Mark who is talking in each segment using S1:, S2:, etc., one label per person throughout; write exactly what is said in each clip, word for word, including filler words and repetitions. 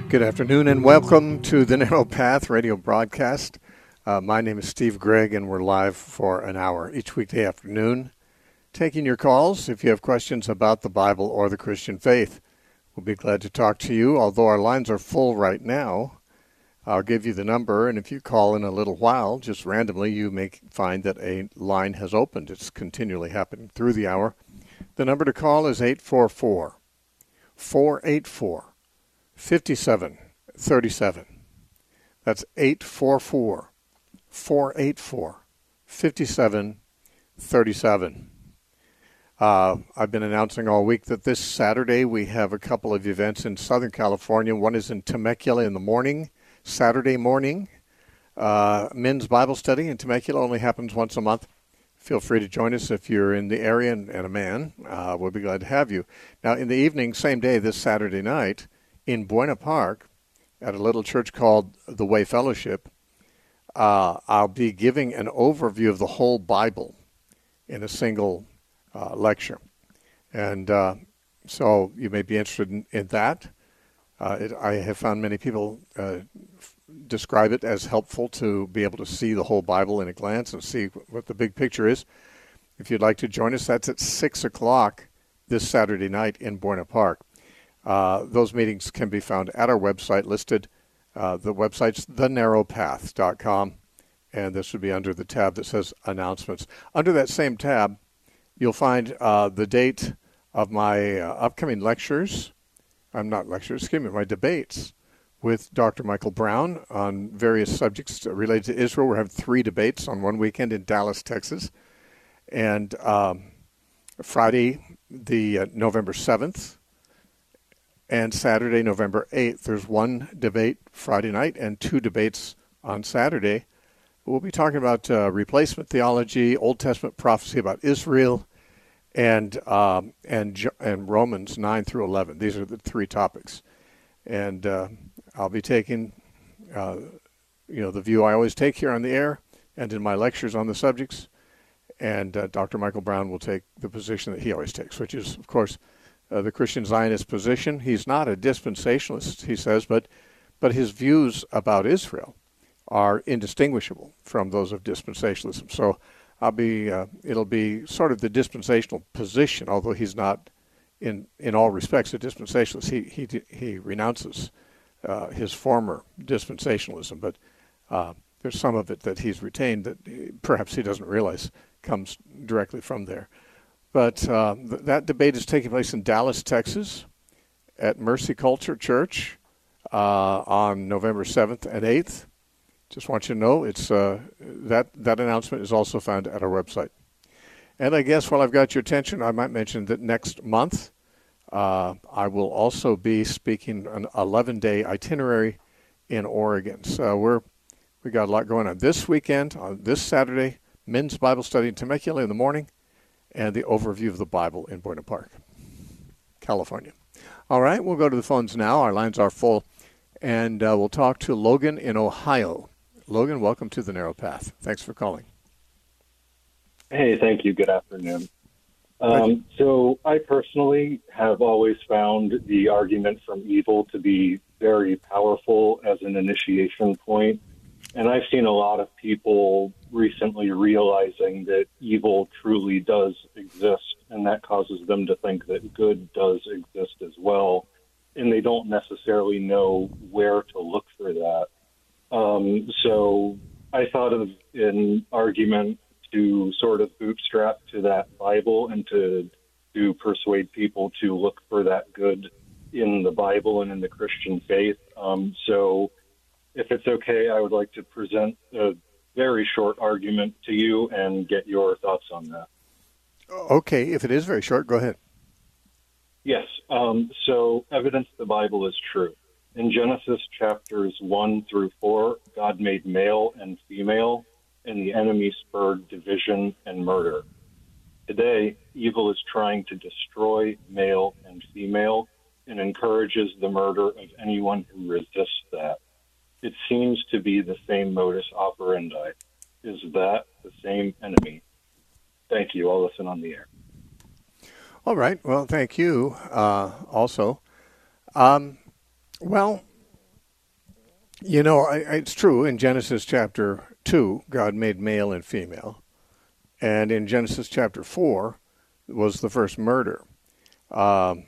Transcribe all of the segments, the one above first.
S1: Good afternoon and welcome to the Narrow Path radio broadcast. Uh, my name is Steve Gregg and we're live for an hour each weekday afternoon, taking your calls if you have questions about the Bible or the Christian faith. We'll be glad to talk to you, although our lines are full right now. I'll give you the number, and if you call in a little while, just randomly, you may find that a line has opened. It's continually happening through the hour. The number to call is eight four four, four eight four, five seven three seven. That's eight four four, four eight four, five seven three seven. Uh, I've been announcing all week that this Saturday we have a couple of events in Southern California. One is in Temecula in the morning, Saturday morning. Uh, men's Bible study in Temecula only happens once a month. Feel free to join us if you're in the area and, and a man. Uh, we'll be glad to have you. Now, in the evening, same day, this Saturday night, in Buena Park, at a little church called The Way Fellowship, uh, I'll be giving an overview of the whole Bible in a single uh, lecture. And uh, so you may be interested in, in that. Uh, it, I have found many people uh, f- describe it as helpful to be able to see the whole Bible in a glance and see what the big picture is. If you'd like to join us, that's at six o'clock this Saturday night in Buena Park. Uh, those meetings can be found at our website listed. Uh, the website's the narrow path dot com, and this would be under the tab that says Announcements. Under that same tab, you'll find uh, the date of my uh, upcoming lectures. I'm not lectures, excuse me, my debates with Doctor Michael Brown on various subjects related to Israel. We're having three debates on one weekend in Dallas, Texas. And um, Friday, the uh, November seventh, and Saturday, November eighth. There's one debate Friday night and two debates on Saturday. We'll be talking about uh, replacement theology, Old Testament prophecy about Israel, and um, and and Romans nine through eleven. These are the three topics, and uh, I'll be taking, uh, you know, the view I always take here on the air and in my lectures on the subjects, and uh, Doctor Michael Brown will take the position that he always takes, which is, of course, uh, the Christian Zionist position. He's not a dispensationalist, he says, but but his views about Israel are indistinguishable from those of dispensationalism. So I'll be, uh, it'll be sort of the dispensational position, although he's not in, in all respects a dispensationalist. He, he, he renounces uh, his former dispensationalism, but uh, there's some of it that he's retained that he, perhaps he doesn't realize comes directly from there. But uh, th- that debate is taking place in Dallas, Texas, at Mercy Culture Church uh, on November seventh and eighth. Just want you to know it's uh, that that announcement is also found at our website. And I guess while I've got your attention, I might mention that next month uh, I will also be speaking an eleven-day itinerary in Oregon. So we're we got a lot going on this weekend. On this Saturday, men's Bible study in Temecula in the morning, and the overview of the Bible in Buena Park, California. All right, we'll go to the phones now. Our lines are full, and uh, we'll talk to Logan in Ohio. Logan, welcome to the Narrow Path. Thanks for calling.
S2: Hey, thank you. Good afternoon. Um, so I personally have always found the argument from evil to be very powerful as an initiation point. And I've seen a lot of people recently realizing that evil truly does exist, and that causes them to think that good does exist as well. And they don't necessarily know where to look for that. Um, so I thought of an argument to sort of bootstrap to that Bible and to to persuade people to look for that good in the Bible and in the Christian faith. Um, so if it's okay, I would like to present a very short argument to you and get your thoughts on that.
S1: Okay, if it is very short, go ahead.
S2: Yes, um, so evidence the Bible is true. In Genesis chapters one through four, God made male and female, and the enemy spurred division and murder. Today, evil is trying to destroy male and female and encourages the murder of anyone who resists that. It seems to be the same modus operandi. Is that the same enemy? Thank you. I'll listen on the air.
S1: All right. Well, thank you uh, also. Um, well, You know, I, it's true. In Genesis chapter two, God made male and female. And in Genesis chapter four was the first murder. Um,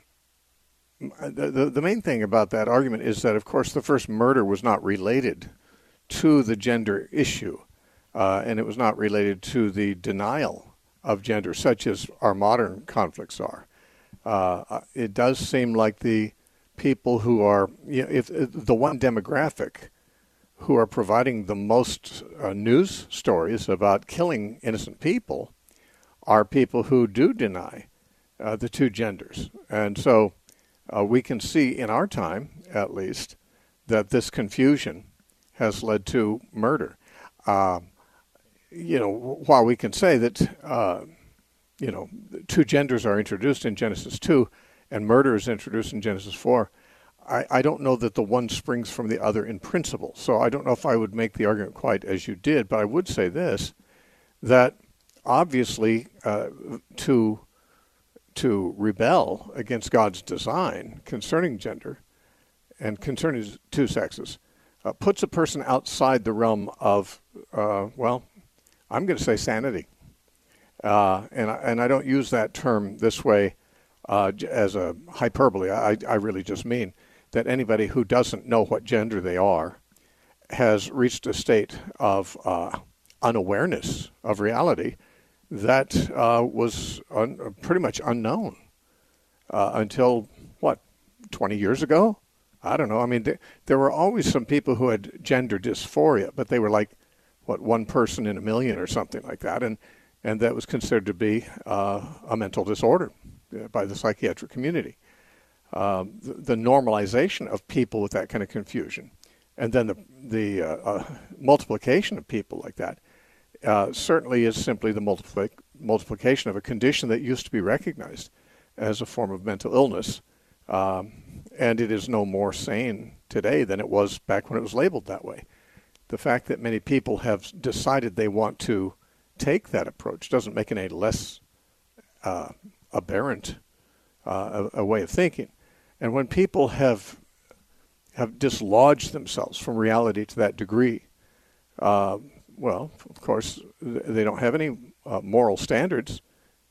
S1: the, the, the main thing about that argument is that, of course, the first murder was not related to the gender issue. Uh, and it was not related to the denial of gender, such as our modern conflicts are. Uh, it does seem like the people who are, you know, if, if the one demographic who are providing the most uh, news stories about killing innocent people are people who do deny uh, the two genders. And so uh, we can see in our time, at least, that this confusion has led to murder. Uh, you know, while we can say that, uh, you know, two genders are introduced in Genesis two and murder is introduced in Genesis four, I, I don't know that the one springs from the other in principle. So I don't know if I would make the argument quite as you did, but I would say this, that obviously uh, to, to rebel against God's design concerning gender and concerning two sexes uh, puts a person outside the realm of, uh, well, I'm going to say sanity. Uh, and, I, and I don't use that term this way uh, as a hyperbole. I, I really just mean that anybody who doesn't know what gender they are has reached a state of uh, unawareness of reality that uh, was un- pretty much unknown uh, until, what, twenty years ago? I don't know. I mean, th- there were always some people who had gender dysphoria, but they were like, what, one person in a million or something like that, and and that was considered to be uh, a mental disorder by the psychiatric community. Um, the, the normalization of people with that kind of confusion, and then the the uh, uh, multiplication of people like that, uh, certainly is simply the multipli- multiplication of a condition that used to be recognized as a form of mental illness, um, and it is no more sane today than it was back when it was labeled that way. The fact that many people have decided they want to take that approach doesn't make it any less uh, aberrant uh, a, a way of thinking. And when people have have dislodged themselves from reality to that degree, uh, well, of course, they don't have any uh, moral standards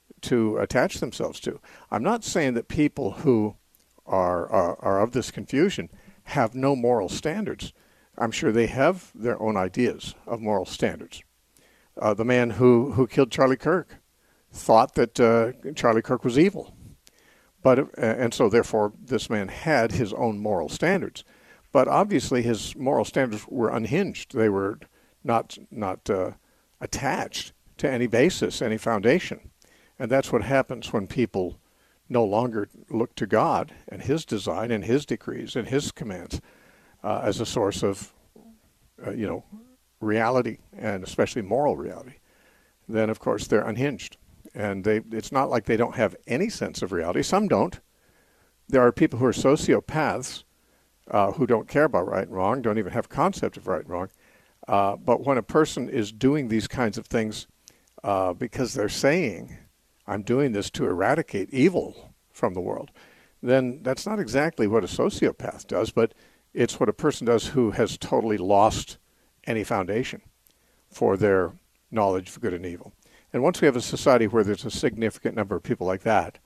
S1: to attach themselves to. I'm not saying that people who are, are, are of this confusion have no moral standards. I'm sure they have their own ideas of moral standards. Uh, the man who, who killed Charlie Kirk thought that uh, Charlie Kirk was evil. But uh, and so therefore this man had his own moral standards. But obviously his moral standards were unhinged. They were not not uh, attached to any basis, any foundation. And that's what happens when people no longer look to God and his design and his decrees and his commands uh, as a source of, uh, you know, reality, and especially moral reality. Then, of course, they're unhinged. And they it's not like they don't have any sense of reality. Some don't. There are people who are sociopaths uh, who don't care about right and wrong, don't even have a concept of right and wrong. Uh, but when a person is doing these kinds of things uh, because they're saying, I'm doing this to eradicate evil from the world, then that's not exactly what a sociopath does, but it's what a person does who has totally lost any foundation for their knowledge of good and evil. And once we have a society where there's a significant number of people like that,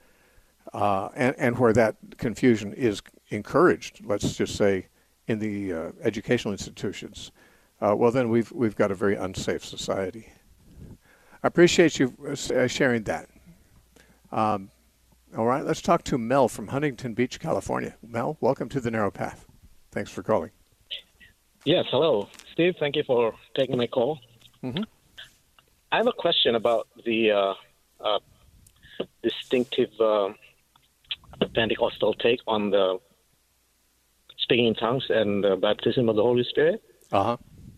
S1: uh, and, and where that confusion is encouraged, let's just say, in the uh, educational institutions, uh, well, then we've we've got a very unsafe society. I appreciate you uh, sharing that. Um, all right, let's talk to Mel from Huntington Beach, California. Mel, welcome to The Narrow Path. Thanks for calling.
S3: Yes, hello. Steve, thank you for taking my call.
S1: Mm-hmm.
S3: I have a question about the uh, uh, distinctive uh, Pentecostal take on the speaking in tongues and the baptism of the Holy Spirit.
S1: Uh-huh.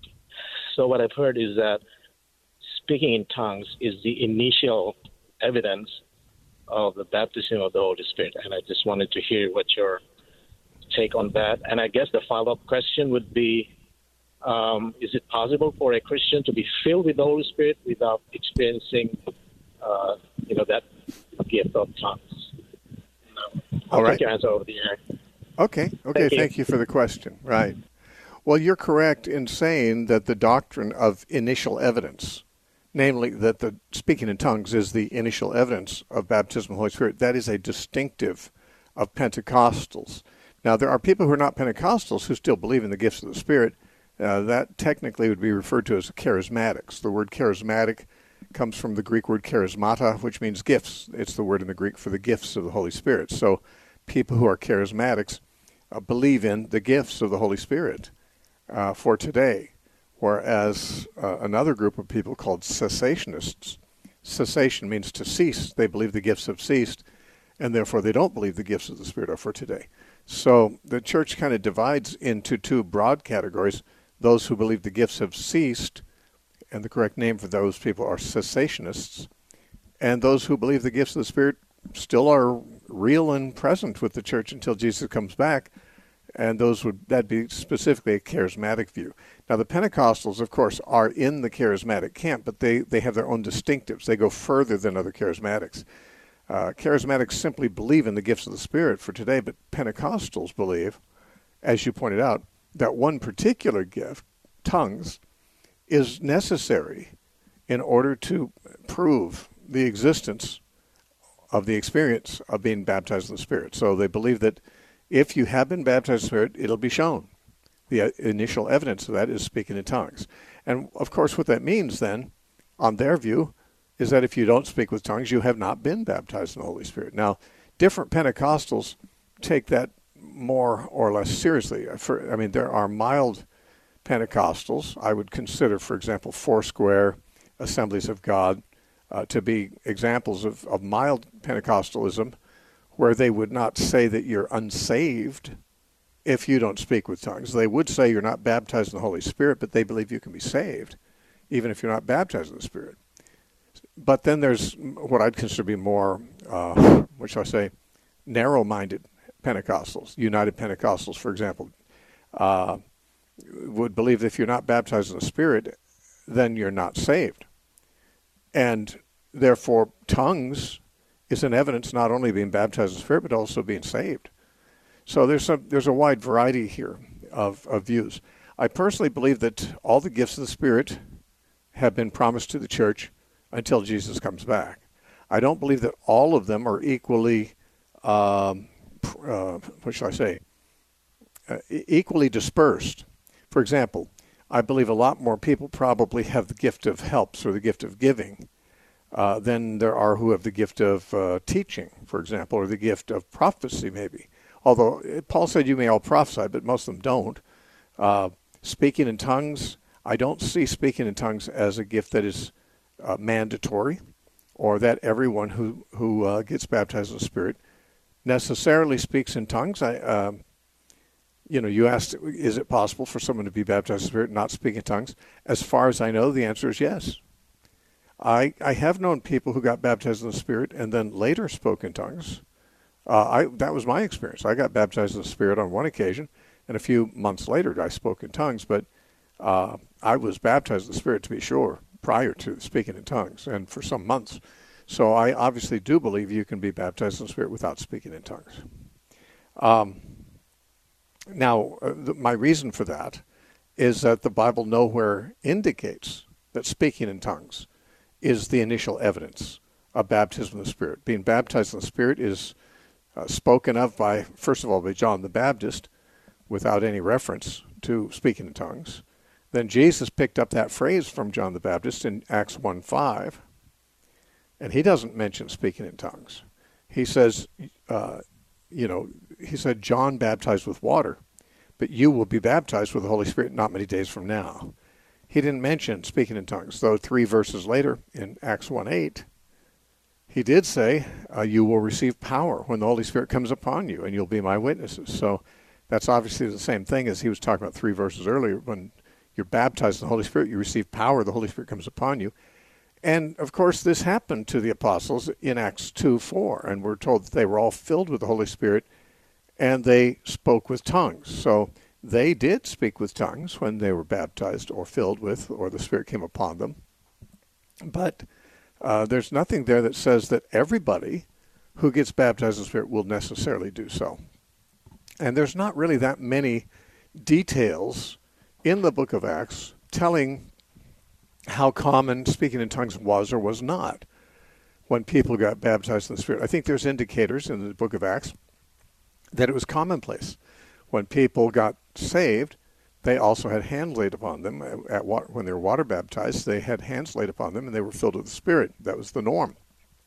S3: So what I've heard is that speaking in tongues is the initial evidence of the baptism of the Holy Spirit. And I just wanted to hear what your take on that. And I guess the follow-up question would be, um, is it possible for a Christian to be filled with the Holy Spirit without experiencing, uh, you know, that gift of tongues? No. I'll
S1: All right.
S3: take your answer over the air.
S1: Okay. Okay.
S3: Thank you.
S1: Thank you for the question. Right. Well, you're correct in saying that the doctrine of initial evidence, namely that the speaking in tongues is the initial evidence of baptism of the Holy Spirit, that is a distinctive of Pentecostals. Now, there are people who are not Pentecostals who still believe in the gifts of the Spirit. Uh, that technically would be referred to as charismatics. The word charismatic comes from the Greek word charismata, which means gifts. It's the word in the Greek for the gifts of the Holy Spirit. So people who are charismatics uh, believe in the gifts of the Holy Spirit uh, for today, whereas uh, another group of people called cessationists, cessation means to cease. They believe the gifts have ceased, and therefore they don't believe the gifts of the Spirit are for today. So the church kind of divides into two broad categories: those who believe the gifts have ceased, and the correct name for those people are cessationists, and those who believe the gifts of the Spirit still are real and present with the church until Jesus comes back, and those would that'd be specifically a charismatic view. Now, the Pentecostals, of course, are in the charismatic camp, but they, they have their own distinctives. They go further than other charismatics. Uh, charismatics simply believe in the gifts of the Spirit for today, but Pentecostals believe, as you pointed out, that one particular gift, tongues, is necessary in order to prove the existence of the experience of being baptized in the Spirit. So they believe that if you have been baptized in the Spirit, it'll be shown. The initial evidence of that is speaking in tongues. And, of course, what that means then, on their view, is that if you don't speak with tongues, you have not been baptized in the Holy Spirit. Now, different Pentecostals take that more or less seriously. For, I mean, there are mild Pentecostals. I would consider, for example, Foursquare, Assemblies of God, uh, to be examples of, of mild Pentecostalism, where they would not say that you're unsaved if you don't speak with tongues. They would say you're not baptized in the Holy Spirit, but they believe you can be saved even if you're not baptized in the Spirit. But then there's what I'd consider to be more, uh, what shall I say, narrow-minded Pentecostals. United Pentecostals, for example, uh, would believe that if you're not baptized in the Spirit, then you're not saved. And therefore, tongues is an evidence not only being baptized in the Spirit, but also being saved. So there's some, there's a wide variety here of, of views. I personally believe that all the gifts of the Spirit have been promised to the church until Jesus comes back. I don't believe that all of them are equally, um, uh, what shall I say, uh, equally dispersed. For example, I believe a lot more people probably have the gift of helps or the gift of giving uh, than there are who have the gift of uh, teaching, for example, or the gift of prophecy maybe. Although Paul said you may all prophesy, but most of them don't. Uh, speaking in tongues, I don't see speaking in tongues as a gift that is uh, mandatory, or that everyone who, who uh, gets baptized in the Spirit necessarily speaks in tongues. I, uh, you know, you asked, is it possible for someone to be baptized in the Spirit and not speak in tongues? As far as I know, the answer is yes. I, I have known people who got baptized in the Spirit and then later spoke in tongues. Uh, I that was my experience. I got baptized in the Spirit on one occasion, and a few months later I spoke in tongues, but uh, I was baptized in the Spirit, to be sure, prior to speaking in tongues, and for some months. So I obviously do believe you can be baptized in the Spirit without speaking in tongues. Um, now, uh, the, my reason for that is that the Bible nowhere indicates that speaking in tongues is the initial evidence of baptism in the Spirit. Being baptized in the Spirit is uh, spoken of by, first of all, by John the Baptist, without any reference to speaking in tongues. Then Jesus picked up that phrase from John the Baptist in Acts one five, and he doesn't mention speaking in tongues. He says, uh, you know, he said, John baptized with water, but you will be baptized with the Holy Spirit not many days from now. He didn't mention speaking in tongues, though three verses later in Acts one eight, he did say, uh, you will receive power when the Holy Spirit comes upon you, and you'll be my witnesses. So that's obviously the same thing as he was talking about three verses earlier. When you're baptized in the Holy Spirit, you receive power, the Holy Spirit comes upon you. And, of course, this happened to the apostles in Acts two four, and we're told that they were all filled with the Holy Spirit, and they spoke with tongues. So they did speak with tongues when they were baptized or filled with, or the Spirit came upon them. But uh, there's nothing there that says that everybody who gets baptized in the Spirit will necessarily do so. And there's not really that many details in the book of Acts telling how common speaking in tongues was or was not when people got baptized in the Spirit. I think there's indicators in the book of Acts that it was commonplace. When people got saved, they also had hands laid upon them. At wa- when they were water baptized, they had hands laid upon them and they were filled with the Spirit. That was the norm.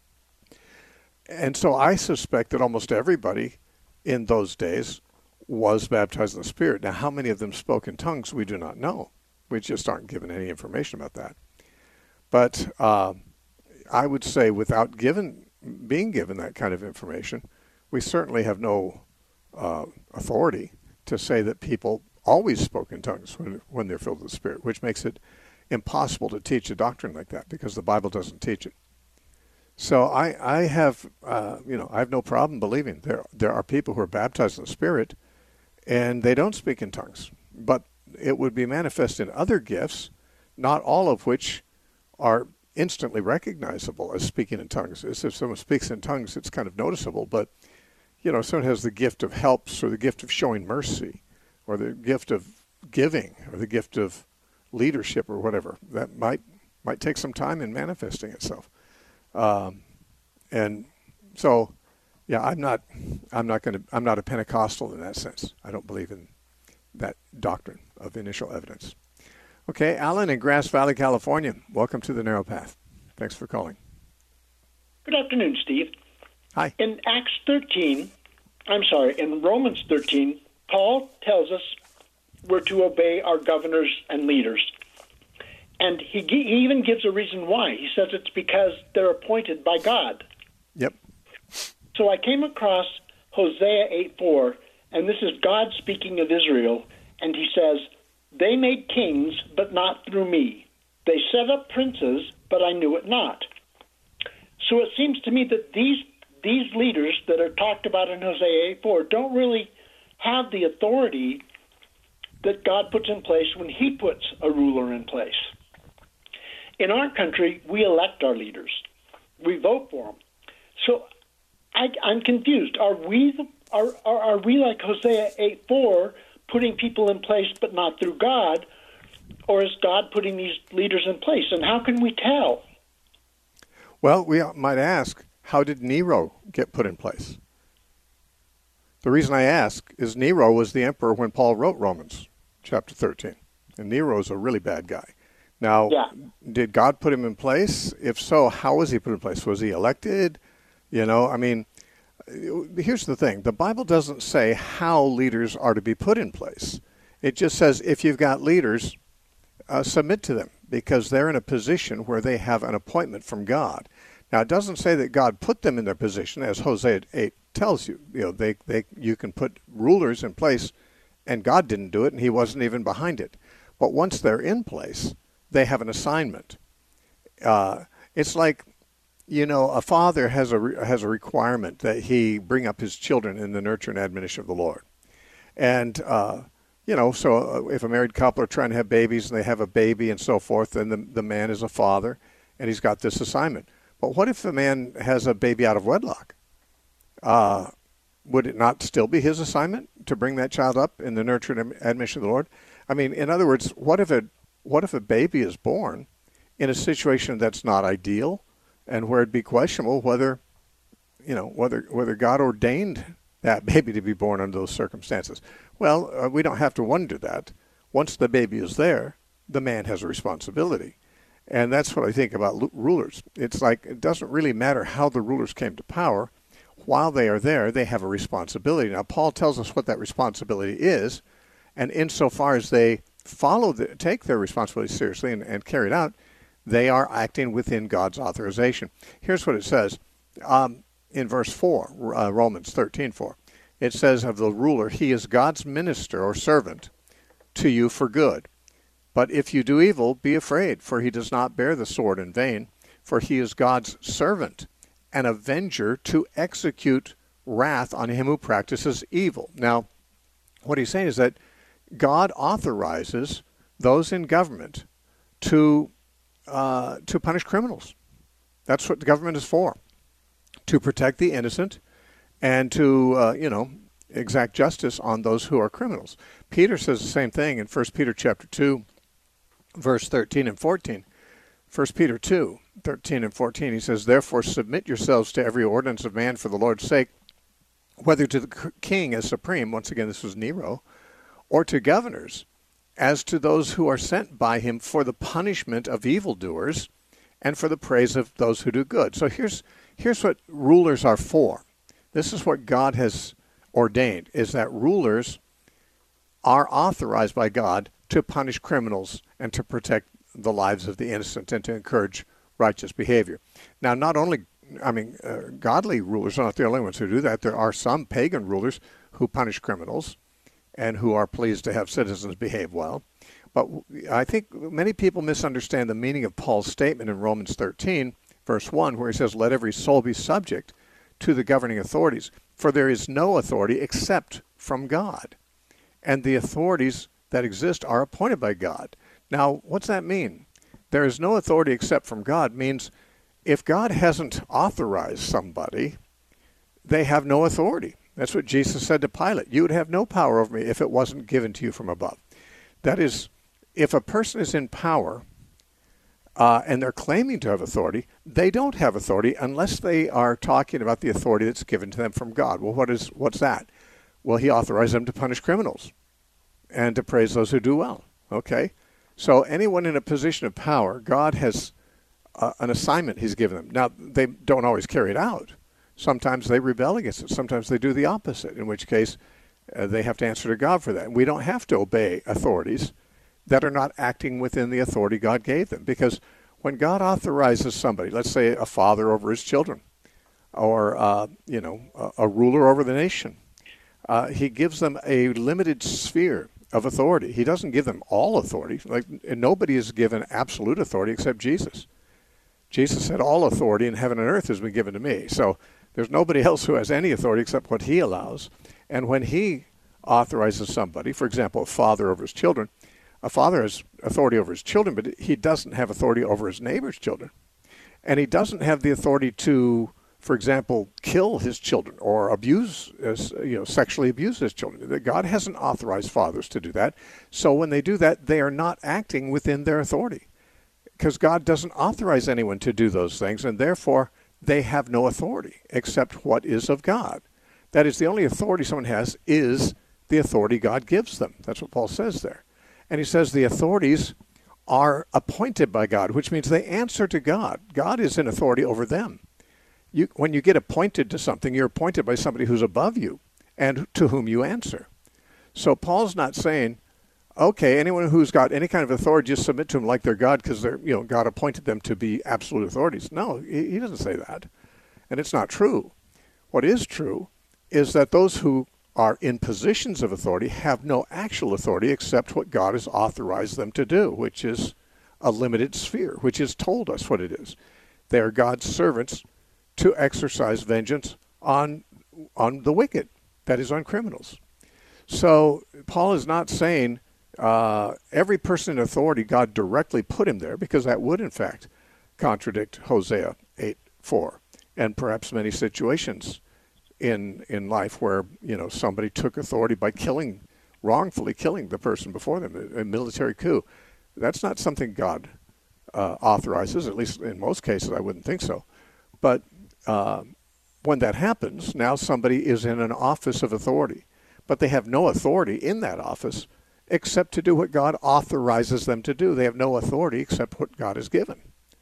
S1: And so I suspect that almost everybody in those days was baptized in the Spirit. Now, how many of them spoke in tongues, we do not know. We just aren't given any information about that. But uh, I would say without given, being given that kind of information, we certainly have no uh, authority to say that people always spoke in tongues when, when they're filled with the Spirit, which makes it impossible to teach a doctrine like that because the Bible doesn't teach it. So I, I have, uh, you know, I have no problem believing there there are people who are baptized in the Spirit and they don't speak in tongues. But it would be manifest in other gifts, not all of which are instantly recognizable as speaking in tongues. As if someone speaks in tongues, it's kind of noticeable. But, you know, someone has the gift of helps or the gift of showing mercy or the gift of giving or the gift of leadership or whatever. That might might take some time in manifesting itself. Um, and so, yeah, I'm not, I'm not going to, I'm not a Pentecostal in that sense. I don't believe in that doctrine of initial evidence. Okay, Alan in Grass Valley, California. Welcome to the Narrow Path. Thanks for calling.
S4: Good afternoon, Steve.
S1: Hi.
S4: In Acts thirteen, I'm sorry, in Romans thirteen, Paul tells us we're to obey our governors and leaders. And he, he even gives a reason why. He says it's because they're appointed by God.
S1: Yep.
S4: So I came across Hosea eight four, and this is God speaking of Israel, and he says, "They made kings, but not through me. They set up princes, but I knew it not." So it seems to me that these these leaders that are talked about in Hosea eight four don't really have the authority that God puts in place when he puts a ruler in place. In our country, we elect our leaders. We vote for them. So I, I'm confused. Are we the, are, are are we like Hosea eight four, putting people in place but not through God, or is God putting these leaders in place? And how can we tell?
S1: Well, we might ask, how did Nero get put in place? The reason I ask is Nero was the emperor when Paul wrote Romans chapter thirteen, and Nero is a really bad guy. Now,
S4: yeah.
S1: Did God put him in place? If so, how was he put in place? Was he elected? You know, I mean, here's the thing. The Bible doesn't say how leaders are to be put in place. It just says if you've got leaders, uh, submit to them because they're in a position where they have an appointment from God. Now, it doesn't say that God put them in their position, as Hosea eight tells you. You know, they, they, you can put rulers in place, and God didn't do it, and he wasn't even behind it. But once they're in place, they have an assignment. Uh, it's like, you know, a father has a re- has a requirement that he bring up his children in the nurture and admonition of the Lord. And, uh, you know, so if a married couple are trying to have babies and they have a baby and so forth, then the, the man is a father and he's got this assignment. But what if a man has a baby out of wedlock? Uh, would it not still be his assignment to bring that child up in the nurture and admonition of the Lord? I mean, in other words, what if a, what if a baby is born in a situation that's not ideal and where it'd be questionable whether, you know, whether whether God ordained that baby to be born under those circumstances? Well, uh, we don't have to wonder that. Once the baby is there, the man has a responsibility. And that's what I think about l- rulers. It's like it doesn't really matter how the rulers came to power. While they are there, they have a responsibility. Now, Paul tells us what that responsibility is, and insofar as they follow, the, take their responsibility seriously and, and carry it out, they are acting within God's authorization. Here's what it says um, in verse four, uh, Romans thirteen four. It says of the ruler, he is God's minister or servant to you for good. But if you do evil, be afraid, for he does not bear the sword in vain, for he is God's servant, an avenger to execute wrath on him who practices evil. Now, what he's saying is that God authorizes those in government to uh, to punish criminals. That's what the government is for, to protect the innocent and to, uh, you know, exact justice on those who are criminals. Peter says the same thing in First Peter chapter two, verse thirteen and fourteen. First Peter two, thirteen and fourteen, he says, "Therefore submit yourselves to every ordinance of man for the Lord's sake, whether to the king as supreme," once again this was Nero, "or to governors, as to those who are sent by him for the punishment of evildoers and for the praise of those who do good." So here's here's what rulers are for. This is what God has ordained, is that rulers are authorized by God to punish criminals and to protect the lives of the innocent and to encourage righteous behavior. Now, not only, I mean, uh, godly rulers are not the only ones who do that. There are some pagan rulers who punish criminals and who are pleased to have citizens behave well. But I think many people misunderstand the meaning of Paul's statement in Romans thirteen, verse one, where he says, "Let every soul be subject to the governing authorities, for there is no authority except from God, and the authorities that exist are appointed by God." Now, what's that mean? There is no authority except from God means if God hasn't authorized somebody, they have no authority. That's what Jesus said to Pilate. "You would have no power over me if it wasn't given to you from above." That is, if a person is in power uh, and they're claiming to have authority, they don't have authority unless they are talking about the authority that's given to them from God. Well, what is what's that? Well, he authorized them to punish criminals and to praise those who do well. Okay? So anyone in a position of power, God has uh, an assignment he's given them. Now, they don't always carry it out. Sometimes they rebel against it. Sometimes they do the opposite, in which case uh, they have to answer to God for that. And we don't have to obey authorities that are not acting within the authority God gave them. Because when God authorizes somebody, let's say a father over his children, or uh, you know, a, a ruler over the nation, uh, he gives them a limited sphere of authority. He doesn't give them all authority. Like, nobody is given absolute authority except Jesus. Jesus said, "All authority in heaven and earth has been given to me." So there's nobody else who has any authority except what he allows. And when he authorizes somebody, for example, a father over his children, a father has authority over his children, but he doesn't have authority over his neighbor's children. And he doesn't have the authority to, for example, kill his children or abuse, you know, sexually abuse his children. God hasn't authorized fathers to do that. So when they do that, they are not acting within their authority, because God doesn't authorize anyone to do those things, and therefore they have no authority except what is of God. That is, the only authority someone has is the authority God gives them. That's what Paul says there. And he says the authorities are appointed by God, which means they answer to God. God is in authority over them. You, when you get appointed to something, you're appointed by somebody who's above you and to whom you answer. So Paul's not saying, okay, anyone who's got any kind of authority, just submit to him like they're God because they're, you know, God appointed them to be absolute authorities. No, he, he doesn't say that. And it's not true. What is true is that those who are in positions of authority have no actual authority except what God has authorized them to do, which is a limited sphere, which has told us what it is. They are God's servants to exercise vengeance on on the wicked, that is, on criminals. So Paul is not saying uh, every person in authority God directly put him there, because that would in fact contradict Hosea eight four, and perhaps many situations in in life where, you know, somebody took authority by killing, wrongfully killing the person before them, a, a military coup. That's not something God uh, authorizes, at least in most cases I wouldn't think so. But uh, when that happens, now somebody is in an office of authority, but they have no authority in that office except to do what God authorizes them to do. They have no authority except what God has given.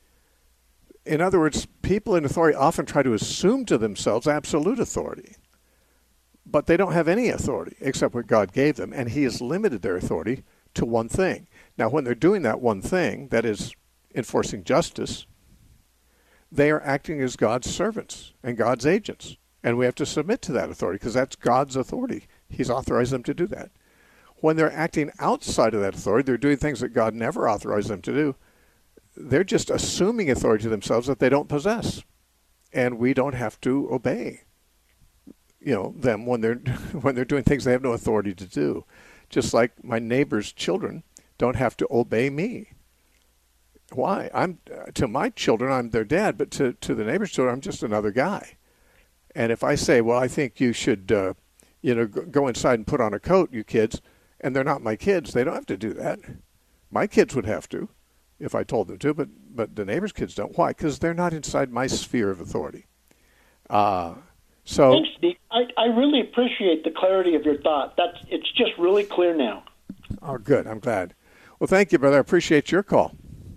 S1: In other words, people in authority often try to assume to themselves absolute authority, but they don't have any authority except what God gave them, and he has limited their authority to one thing. Now, when they're doing that one thing, that is enforcing justice, they are acting as God's servants and God's agents, and we have to submit to that authority because that's God's authority. He's authorized them to do that. When they're acting outside of that authority, they're doing things that God never authorized them to do. They're just assuming authority to themselves that they don't possess, and we don't have to obey, you know, them when they're when they're doing things they have no authority to do. Just like my neighbor's children don't have to obey me. Why? I'm uh, to my children, I'm their dad, but to to the neighbor's children, I'm just another guy. And if I say, well, I think you should, uh, you know, go inside and put on a coat, you kids, and they're not my kids. They don't have to do that. My kids would have to if I told them to, but, but the neighbor's kids don't. Why? Because they're not inside my sphere of authority. Uh, so
S4: Thanks, Steve. I, I really appreciate the clarity of your thought. That's It's just really clear now.
S1: Oh, good. I'm glad. Well, thank you, brother. I appreciate your call.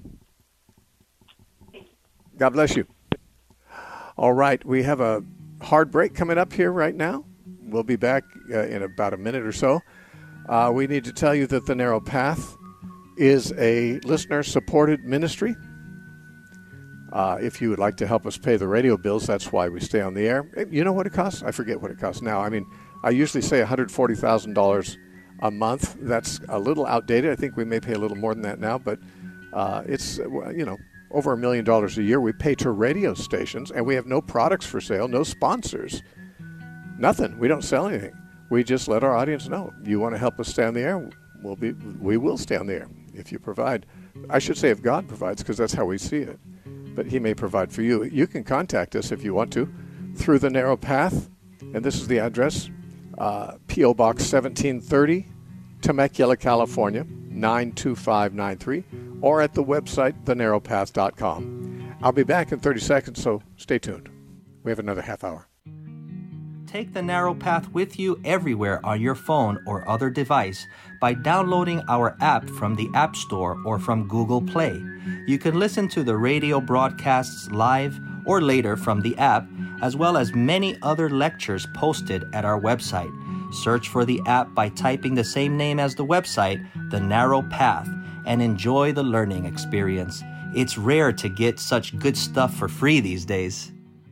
S1: God bless you. All right. We have a hard break coming up here right now. We'll be back uh, in about a minute or so. Uh, we need to tell you that The Narrow Path is a listener-supported ministry. Uh, if you would like to help us pay the radio bills, that's why we stay on the air. You know what it costs? I forget what it costs now. I mean, I usually say one hundred forty thousand dollars a month. That's a little outdated. I think we may pay a little more than that now, but uh, it's, you know, over a million dollars a year we pay to radio stations, and we have no products for sale, no sponsors. Nothing. We don't sell anything. We just let our audience know. You want to help us stay on the air? We'll be, we will stay on the air if you provide. I should say if God provides, because that's how we see it. But he may provide for you. You can contact us if you want to through The Narrow Path. And this is the address, uh, P O Box seventeen thirty, Temecula, California, nine two five nine three, or at the website, the narrow path dot com. I'll be back in thirty seconds, so stay tuned. We have another half hour.
S5: Take The Narrow Path with you everywhere on your phone or other device by downloading our app from the App Store or from Google Play. You can listen to the radio broadcasts live or later from the app, as well as many other lectures posted at our website. Search for the app by typing the same name as the website, The Narrow Path, and enjoy the learning experience. It's rare to get such good stuff for free these days.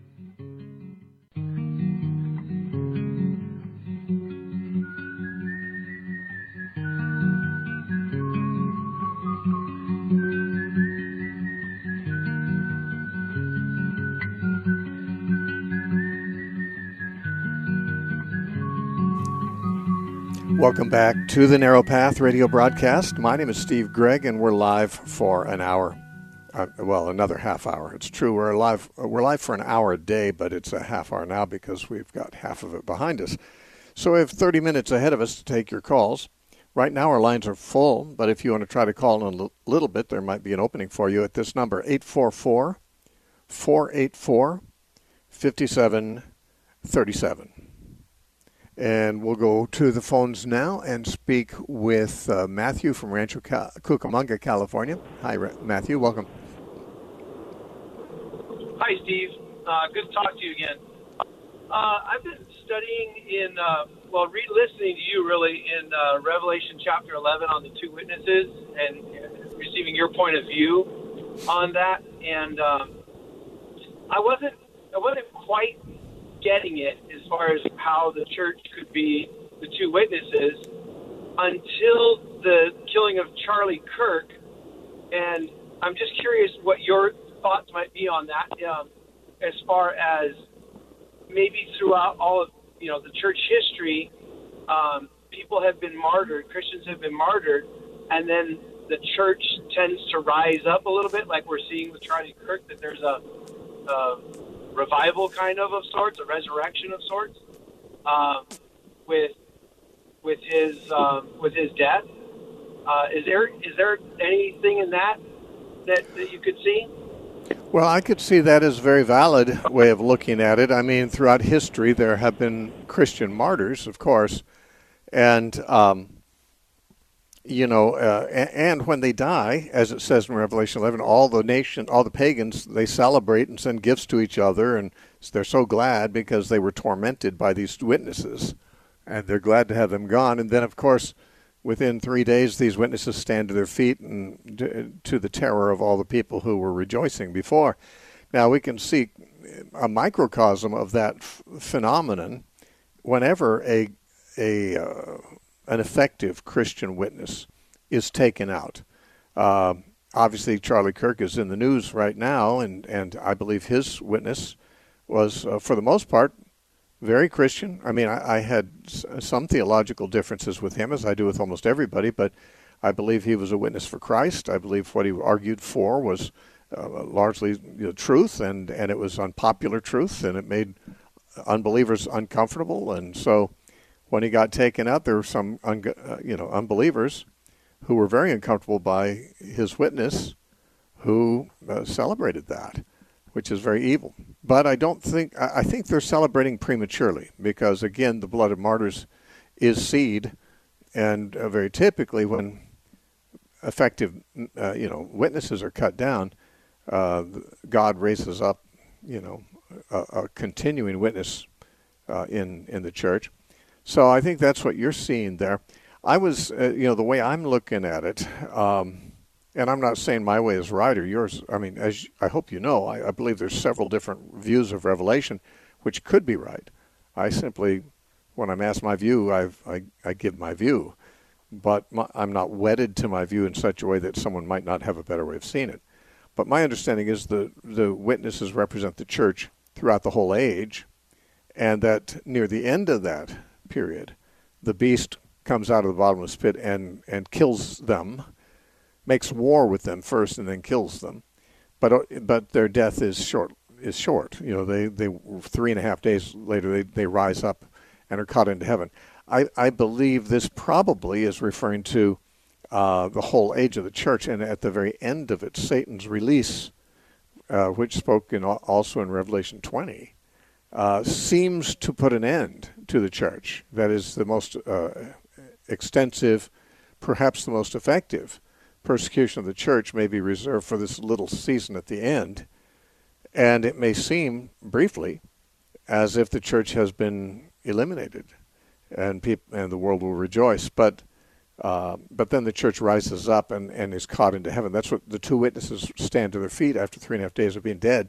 S1: Welcome back to the Narrow Path radio broadcast. My name is Steve Gregg, and we're live for an hour. Uh, well, another half hour. It's true, we're live. We're live for an hour a day, but it's a half hour now because we've got half of it behind us. So we have thirty minutes ahead of us to take your calls. Right now, our lines are full, but if you want to try to call in a l- little bit, there might be an opening for you at this number: eight four four, four eight four, five seven three seven. And we'll go to the phones now and speak with uh, Matthew from Rancho Cal- Cucamonga, California. Hi, Ra- Matthew. Welcome.
S6: Hi, Steve. Uh, good to talk to you again. Uh, I've been studying in, uh, well, re-listening to you, really, in uh, Revelation chapter eleven on the two witnesses and receiving your point of view on that. And um, I wasn't, I wasn't quite getting it as far as how the church could be the two witnesses until the killing of Charlie Kirk. And I'm just curious what your thoughts might be on that, um, as far as maybe throughout all of, you know, the church history, um, people have been martyred, Christians have been martyred, and then the church tends to rise up a little bit, like we're seeing with Charlie Kirk, that there's a, a revival kind of of sorts, a resurrection of sorts, um, with with his um, with his death. Uh, is there is there anything in that that, that you could see?
S1: Well, I could see that as a very valid way of looking at it. I mean, throughout history, there have been Christian martyrs, of course, and um, you know, uh, and when they die, as it says in Revelation eleven, all the nation, all the pagans, they celebrate and send gifts to each other, and they're so glad because they were tormented by these witnesses, and they're glad to have them gone. And then, of course, within three days, these witnesses stand to their feet, and to the terror of all the people who were rejoicing before. Now, we can see a microcosm of that f- phenomenon whenever a a uh, an effective Christian witness is taken out. Uh, obviously, Charlie Kirk is in the news right now, and, and I believe his witness was, uh, for the most part, very Christian. I mean, I, I had s- some theological differences with him, as I do with almost everybody, but I believe he was a witness for Christ. I believe what he argued for was uh, largely you know, truth, and, and it was unpopular truth, and it made unbelievers uncomfortable, and so when he got taken up, there were some un, uh, you know unbelievers who were very uncomfortable by his witness, who uh, celebrated that, which is very evil. But I don't think, I think they're celebrating prematurely because, again, the blood of martyrs is seed, and uh, very typically when effective, uh, you know, witnesses are cut down, uh, God raises up, you know, a, a continuing witness uh, in, in the church. So I think that's what you're seeing there. I was, uh, you know, the way I'm looking at it, um, and I'm not saying my way is right or yours. I mean, as I hope you know, I, I believe there's several different views of Revelation, which could be right. I simply, when I'm asked my view, I've, I I give my view, but my, I'm not wedded to my view in such a way that someone might not have a better way of seeing it. But my understanding is the the witnesses represent the church throughout the whole age, and that near the end of that period, the beast comes out of the bottomless pit and, and kills them, makes war with them first and then kills them. But but their death is short. Is short. You know, they, they three and a half days later they, they rise up and are caught into heaven. I, I believe this probably is referring to uh, the whole age of the church, and at the very end of it, Satan's release, uh, which spoke in, also in Revelation twenty, uh, seems to put an end to the church. That is the most uh, extensive, perhaps the most effective persecution of the church may be reserved for this little season at the end. And it may seem, briefly, as if the church has been eliminated and peop- and the world will rejoice. But uh, but then the church rises up and, and is caught into heaven. That's what the two witnesses stand to their feet after three and a half days of being dead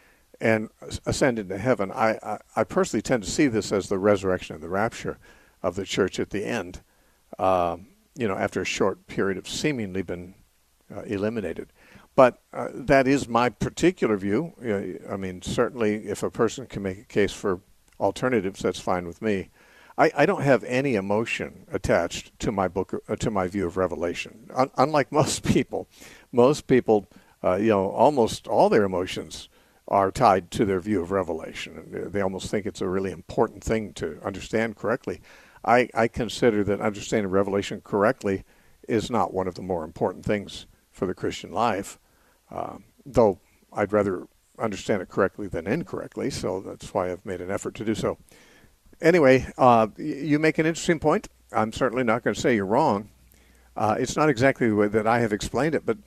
S1: and ascend into heaven. I, I, I personally tend to see this as the resurrection and the rapture of the church at the end, uh, you know, after a short period of seemingly been uh, eliminated. But uh, that is my particular view. You know, I mean, certainly if a person can make a case for alternatives, that's fine with me. I, I don't have any emotion attached to my book, uh, to my view of Revelation. Un- unlike most people, most people, uh, you know, almost all their emotions are tied to their view of Revelation. They, they almost think it's a really important thing to understand correctly. I, I consider that understanding Revelation correctly is not one of the more important things for the Christian life, uh, though I'd rather understand it correctly than incorrectly, so that's why I've made an effort to do so. Anyway, uh, you make an interesting point. I'm certainly not going to say you're wrong. Uh, it's not exactly the way that I have explained it, but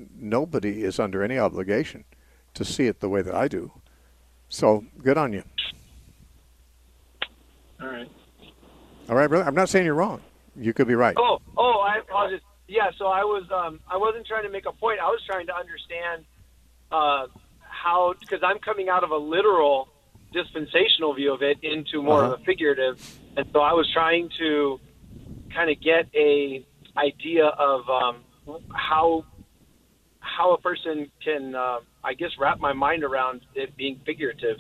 S1: nobody is under any obligation to see it the way that I do. So, good on you.
S6: All right.
S1: All right, brother. I'm not saying you're wrong. You could be right.
S6: Oh, oh, I apologize. Yeah, so I was, um, I wasn't trying to make a point. I was trying to understand uh, how, because I'm coming out of a literal dispensational view of it into more
S1: uh-huh.
S6: of a figurative, and so I was trying to kind of get a idea of um, how how a person can, uh, I guess, wrap my mind around it being figurative,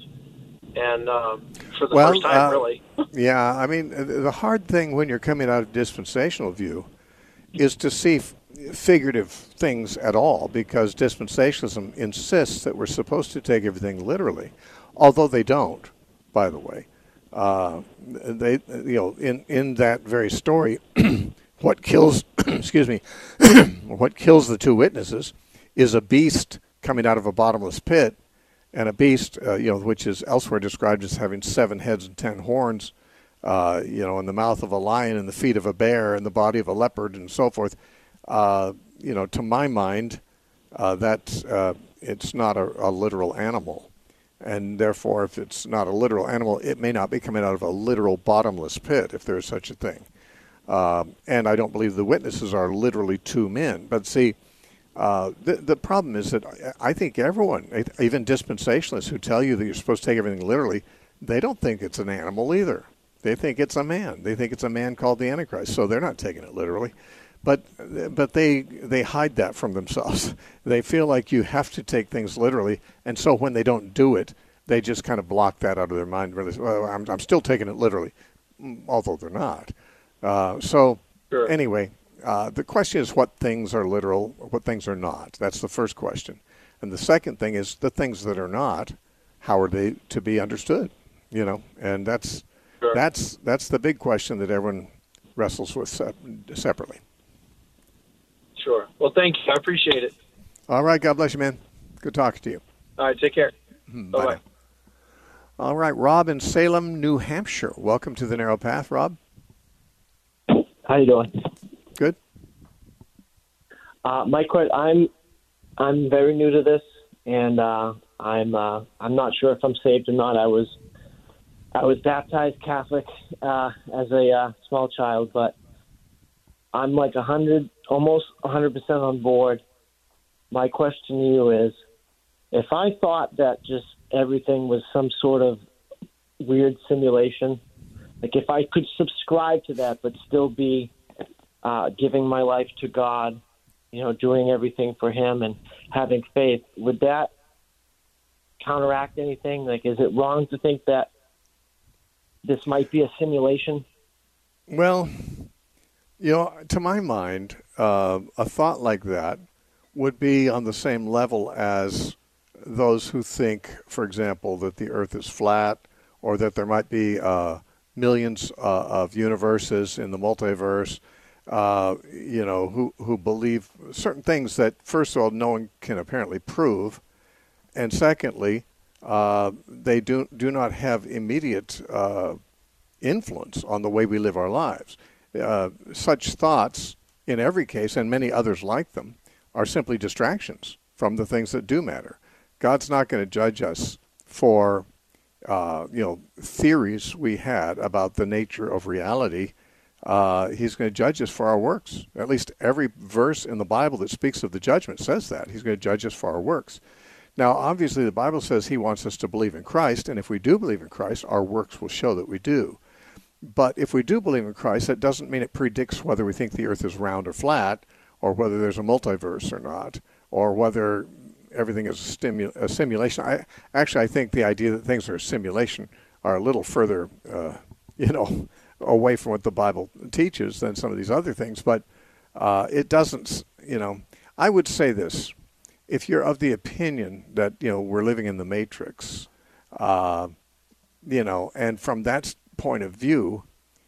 S6: and um, for the
S1: well,
S6: first time,
S1: uh,
S6: really.
S1: Yeah, I mean, the hard thing when you're coming out of dispensational view is to see f- figurative things at all, because dispensationalism insists that we're supposed to take everything literally, although they don't, by the way. Uh, they, you know, in, in that very story, what kills, excuse me, what kills the two witnesses is a beast coming out of a bottomless pit, and a beast, uh, you know, which is elsewhere described as having seven heads and ten horns, uh, you know, in the mouth of a lion and the feet of a bear and the body of a leopard and so forth. Uh, you know, to my mind, uh, that uh, it's not a, a literal animal. And therefore, if it's not a literal animal, it may not be coming out of a literal bottomless pit, if there's such a thing. Um, and I don't believe the witnesses are literally two men. But see, uh, the, the problem is that I think everyone, even dispensationalists who tell you that you're supposed to take everything literally, they don't think it's an animal either. They think it's a man. They think it's a man called the Antichrist, so they're not taking it literally. But but they they hide that from themselves. They feel like you have to take things literally, and so when they don't do it, they just kind of block that out of their mind. Really, well, I'm I'm still taking it literally, although they're not. Uh, so
S6: Sure.
S1: anyway, uh, the question is what things are literal, what things are not. That's the first question, and the second thing is the things that are not. How are they to be understood? You know, and that's
S6: Sure.
S1: That's that's the big question that everyone wrestles with se- separately.
S6: Sure. Well, thank you. I appreciate it.
S1: All right. God bless you, man. Good talking to you.
S6: All right. Take care.
S1: Bye.
S6: Bye-bye.
S1: now. All right. Rob in Salem, New Hampshire. Welcome to the Narrow Path, Rob.
S7: How you doing?
S1: Good.
S7: Uh, my que- I'm I'm very new to this, and uh, I'm uh, I'm not sure if I'm saved or not. I was I was baptized Catholic uh, as a uh, small child, but I'm like a hundred, almost a hundred percent on board. My question to you is, if I thought that just everything was some sort of weird simulation, like if I could subscribe to that but still be uh, giving my life to God, you know, doing everything for Him and having faith, would that counteract anything? Like, is it wrong to think that this might be a simulation?
S1: Well, you know, to my mind, uh, a thought like that would be on the same level as those who think, for example, that the Earth is flat, or that there might be uh, millions uh, of universes in the multiverse. Uh, you know, who who believe certain things that, first of all, no one can apparently prove, and secondly, uh, they do do not have immediate uh, influence on the way we live our lives. Uh, such thoughts, in every case, and many others like them, are simply distractions from the things that do matter. God's not going to judge us for, uh, you know, theories we had about the nature of reality. Uh, he's going to judge us for our works. At least every verse in the Bible that speaks of the judgment says that. He's going to judge us for our works. Now, obviously, the Bible says he wants us to believe in Christ, and if we do believe in Christ, our works will show that we do. But if we do believe in Christ, that doesn't mean it predicts whether we think the earth is round or flat, or whether there's a multiverse or not, or whether everything is a, stimu- a simulation. I Actually, I think the idea that things are a simulation are a little further, uh, you know, away from what the Bible teaches than some of these other things. But uh, it doesn't, you know, I would say this. If you're of the opinion that, you know, we're living in the Matrix, uh, you know, and from that point of view,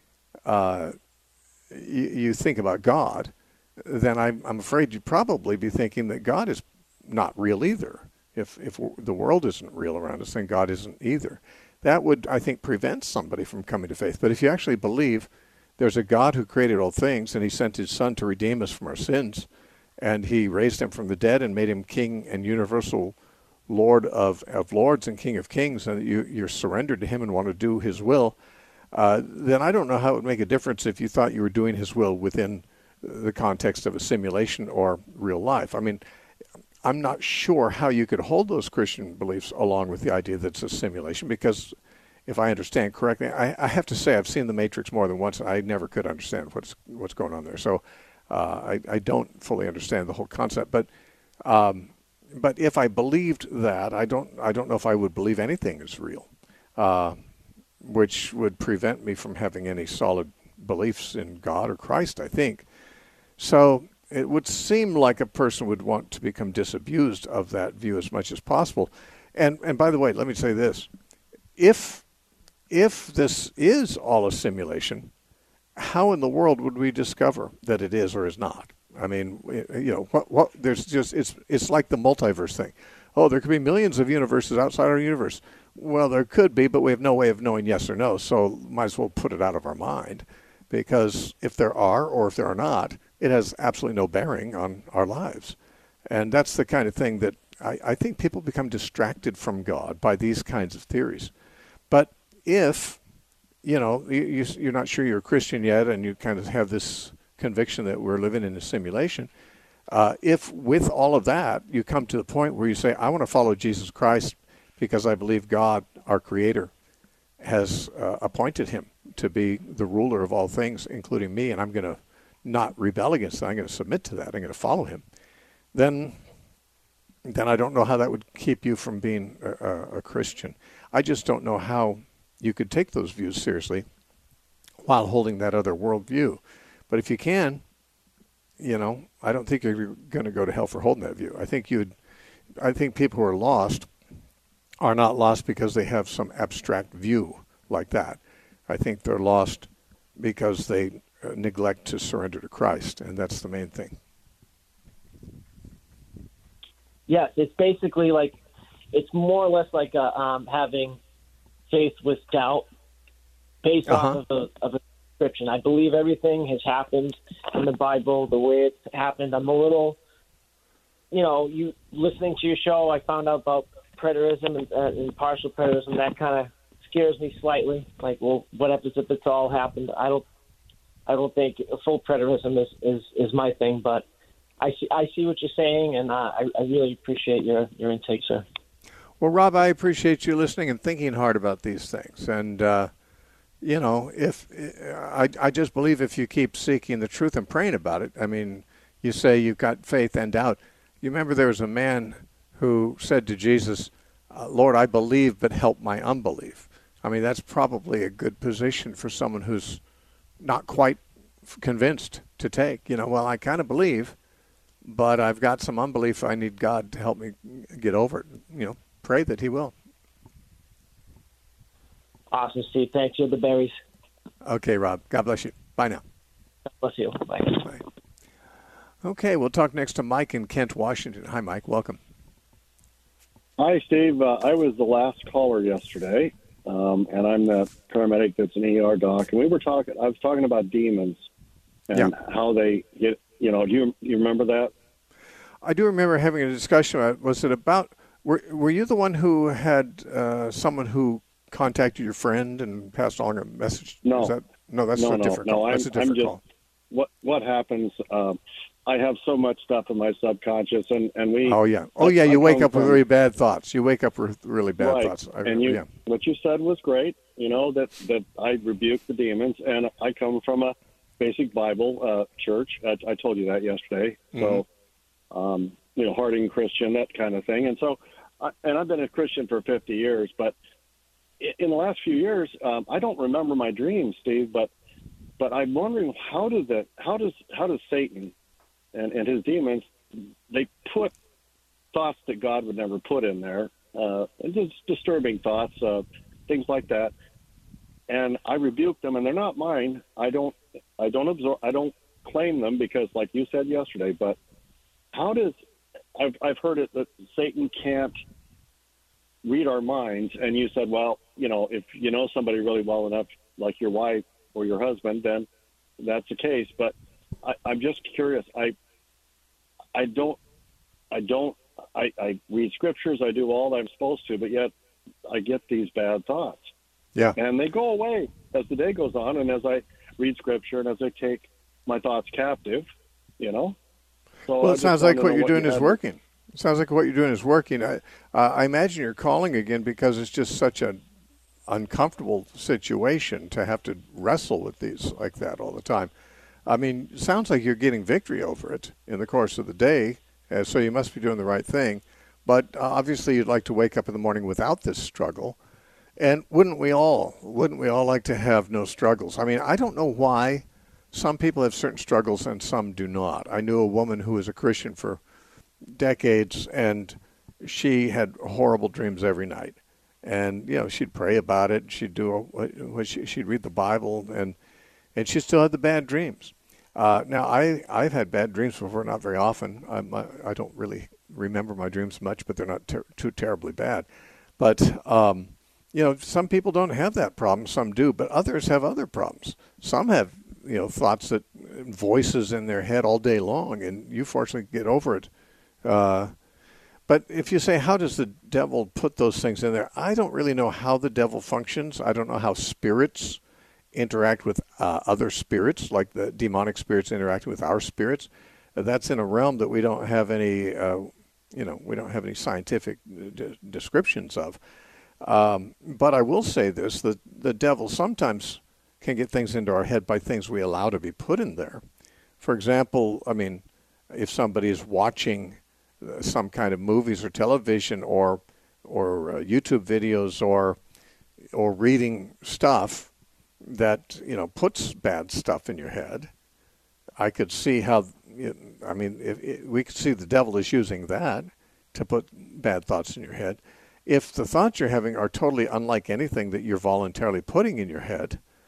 S1: uh, you, you think about God, then I'm, I'm afraid you'd probably be thinking that God is not real either. If if the world isn't real around us, then God isn't either. That would, I think, prevent somebody from coming to faith. But if you actually believe there's a God who created all things, and he sent his Son to redeem us from our sins, and he raised him from the dead and made him King and universal Lord of, of lords and King of kings, and you, you're surrendered to him and want to do his will, uh, then I don't know how it would make a difference if you thought you were doing his will within the context of a simulation or real life. I mean, I'm not sure how you could hold those Christian beliefs along with the idea that it's a simulation, because if I understand correctly, I, I have to say I've seen The Matrix more than once, and I never could understand what's what's going on there. So uh, I, I don't fully understand the whole concept. But um, but if I believed that, I don't I don't know if I would believe anything is real, uh, which would prevent me from having any solid beliefs in God or Christ, I think. So it would seem like a person would want to become disabused of that view as much as possible. And and by the way, let me say this. If if this is all a simulation, how in the world would we discover that it is or is not? I mean, you know, what what there's just it's it's like the multiverse thing. Oh, there could be millions of universes outside our universe. Well, there could be, but we have no way of knowing yes or no, so might as well put it out of our mind. Because if there are or if there are not, it has absolutely no bearing on our lives. And that's the kind of thing that I, I think people become distracted from God by these kinds of theories. But if, you know, you, you're not sure you're a Christian yet and you kind of have this conviction that we're living in a simulation, uh, if with all of that you come to the point where you say, I want to follow Jesus Christ because I believe God, our Creator, has uh, appointed him to be the ruler of all things, including me, and I'm going to not rebel against that. I'm going to submit to that. I'm going to follow him. Then, then I don't know how that would keep you from being a, a, a Christian. I just don't know how you could take those views seriously while holding that other worldview. But if you can, you know, I don't think you're going to go to hell for holding that view. I think you'd. I think people who are lost are not lost because they have some abstract view like that. I think they're lost because they uh, neglect to surrender to Christ, and that's the main thing.
S7: Yes, it's basically like, it's more or less like a, um, having faith with doubt based
S1: Uh-huh.
S7: off of a, of a description. I believe everything has happened in the Bible the way it's happened. I'm a little, you know, you listening to your show, I found out about preterism and, uh, and partial preterism. That kind of scares me slightly. Like, well, what happens if it's all happened? I don't, I don't think full preterism is, is, is my thing, but I see, I see what you're saying, and uh, I, I really appreciate your, your intake, sir.
S1: Well, Rob, I appreciate you listening and thinking hard about these things. And, uh, you know, if I, I just believe if you keep seeking the truth and praying about it, I mean, you say you've got faith and doubt. You remember there was a man who said to Jesus, uh, Lord, I believe, but help my unbelief. I mean, that's probably a good position for someone who's not quite convinced to take. You know, well, I kind of believe, but I've got some unbelief. I need God to help me get over it. You know, pray that he will.
S7: Awesome, Steve. Thanks. You're the berries.
S1: Okay, Rob. God bless you. Bye now.
S7: God bless you. Bye.
S1: Bye. Okay, we'll talk next to Mike in Kent, Washington. Hi, Mike. Welcome.
S8: Hi, Steve. Uh, I was the last caller yesterday, um, and I'm the paramedic that's an E R doc. And we were talking. I was talking about demons and
S1: yeah.
S8: how they get. You know, do you you remember that?
S1: I do remember having a discussion about. Was it about? Were Were you the one who had uh, someone who contacted your friend and passed along a message?
S8: No,
S1: Is that, no, that's
S8: no,
S1: a
S8: no,
S1: different
S8: no.
S1: call.
S8: I'm,
S1: That's a different
S8: I'm just,
S1: call.
S8: What What happens? Um, I have so much stuff in my subconscious, and, and we.
S1: Oh yeah, oh yeah.
S8: I,
S1: You
S8: I
S1: wake up
S8: from,
S1: with really bad thoughts. You wake up with really bad
S8: right.
S1: thoughts. I
S8: and
S1: remember,
S8: you,
S1: yeah.
S8: what you said was great. You know that that I rebuke the demons, and I come from a basic Bible uh, church. I, I told you that yesterday. So,
S1: Mm-hmm.
S8: um, you know, Harding Christian, that kind of thing. And so, I, and I've been a Christian for fifty years, but in the last few years, um, I don't remember my dreams, Steve. But but I'm wondering how does that how does how does Satan and, and his demons, they put thoughts that God would never put in there, uh, and just disturbing thoughts, uh, things like that. And I rebuke them, and they're not mine. I don't, I don't absorb, I don't claim them because, like you said yesterday. But how does I've I've heard it that Satan can't read our minds, and you said, well, you know, if you know somebody really well enough, like your wife or your husband, then that's the case. But I, I'm just curious. I I don't, I don't, I, I read scriptures, I do all that I'm supposed to, but yet I get these bad thoughts.
S1: Yeah.
S8: And they go away as the day goes on, and as I read scripture and as I take my thoughts captive, you know. So
S1: Well,
S8: I
S1: it
S8: just
S1: sounds like
S8: wanted to
S1: what
S8: know
S1: you're doing
S8: you
S1: is
S8: had.
S1: working. It sounds like what you're doing is working. I, uh, I imagine you're calling again because it's just such an uncomfortable situation to have to wrestle with these like that all the time. I mean, it sounds like you're getting victory over it in the course of the day, uh, so you must be doing the right thing. But uh, obviously you'd like to wake up in the morning without this struggle. And wouldn't we all? Wouldn't we all like to have no struggles? I mean, I don't know why some people have certain struggles and some do not. I knew a woman who was a Christian for decades, and she had horrible dreams every night. And, you know, she'd pray about it. She'd do what she, she'd read the Bible, and and she still had the bad dreams. Uh, now, I, I've had bad dreams before, not very often. I'm, I, I don't really remember my dreams much, but they're not ter- too terribly bad. But, um, you know, some people don't have that problem. Some do, but others have other problems. Some have, you know, thoughts that voices in their head all day long, and you fortunately get over it. Uh, but if you say, how does the devil put those things in there? I don't really know how the devil functions. I don't know how spirits interact with uh, other spirits, like the demonic spirits interacting with our spirits. Uh, that's in a realm that we don't have any, uh, you know, we don't have any scientific d- descriptions of. Um, but I will say this, that the devil sometimes can get things into our head by things we allow to be put in there. For example, I mean, if somebody is watching uh, some kind of movies or television or or uh, YouTube videos or or reading stuff that, you know, puts bad stuff in your head, I could see how, I mean, if, if we could see the devil is using that to put bad thoughts in your head. If the thoughts you're having are totally unlike anything that you're voluntarily putting in your head,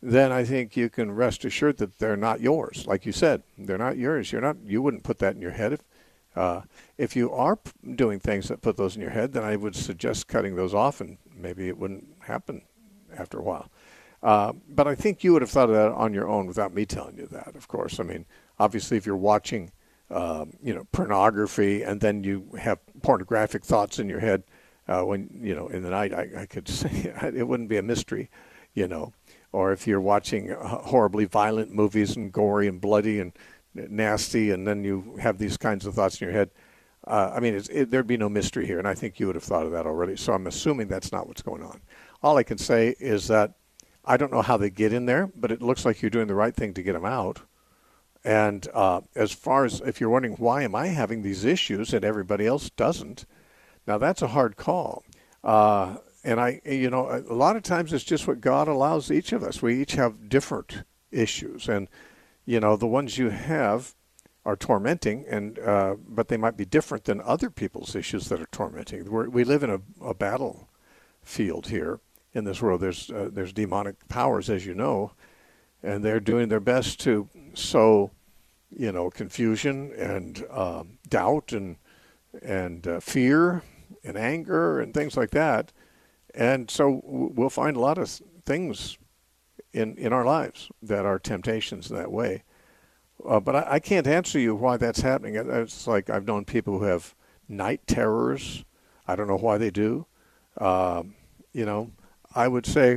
S1: then I think you can rest assured that they're not yours. Like you said, they're not yours. You're not. You wouldn't put that in your head. If uh, if you are p- doing things that put those in your head, then I would suggest cutting those off, and maybe it wouldn't happen after a while. Uh, but I think you would have thought of that on your own without me telling you that. Of course, I mean, obviously, if you're watching, um, you know, pornography, and then you have pornographic thoughts in your head uh, when you know in the night, I, I could say it wouldn't be a mystery, you know. Or if you're watching horribly violent movies and gory and bloody and nasty, and then you have these kinds of thoughts in your head, uh, I mean, it's, it, there'd be no mystery here, and I think you would have thought of that already. So I'm assuming that's not what's going on. All I can say is that I don't know how they get in there, but it looks like you're doing the right thing to get them out. And uh, as far as if you're wondering, why am I having these issues and everybody else doesn't, now that's a hard call. Uh, And I, you know, a lot of times it's just what God allows each of us. We each have different issues, and you know, the ones you have are tormenting, and uh, but they might be different than other people's issues that are tormenting. We're, we live in a, a battlefield here in this world. There's uh, there's demonic powers, as you know, and they're doing their best to sow, you know, confusion and um, doubt and and uh, fear and anger and things like that. And so we'll find a lot of things in, in our lives that are temptations in that way. Uh, but I, I can't answer you why that's happening. It's like I've known people who have night terrors. I don't know why they do. Uh, you know, I would say,